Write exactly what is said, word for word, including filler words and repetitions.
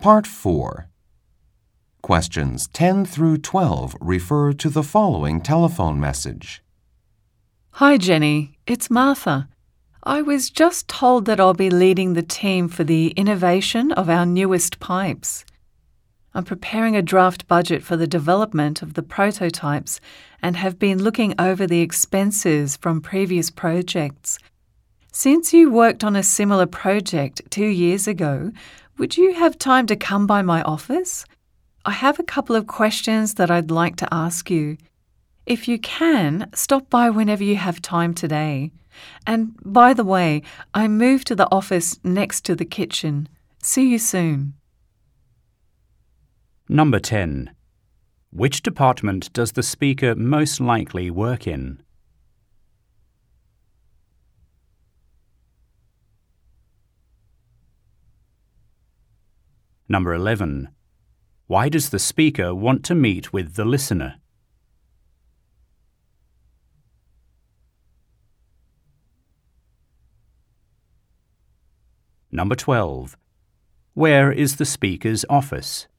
Part four. Questions ten through twelve refer to the following telephone message. Hi, Jenny. It's Martha. I was just told that I'll be leading the team for the innovation of our newest pipes. I'm preparing a draft budget for the development of the prototypes and have been looking over the expenses from previous projects. Since you worked on a similar project two years ago, would you have time to come by my office? I have a couple of questions that I'd like to ask you. If you can, stop by whenever you have time today. And by the way, I moved to the office next to the kitchen. See you soon. Number ten. Which department does the speaker most likely work in? Number eleven. Why does the speaker want to meet with the listener? Number twelve. Where is the speaker's office?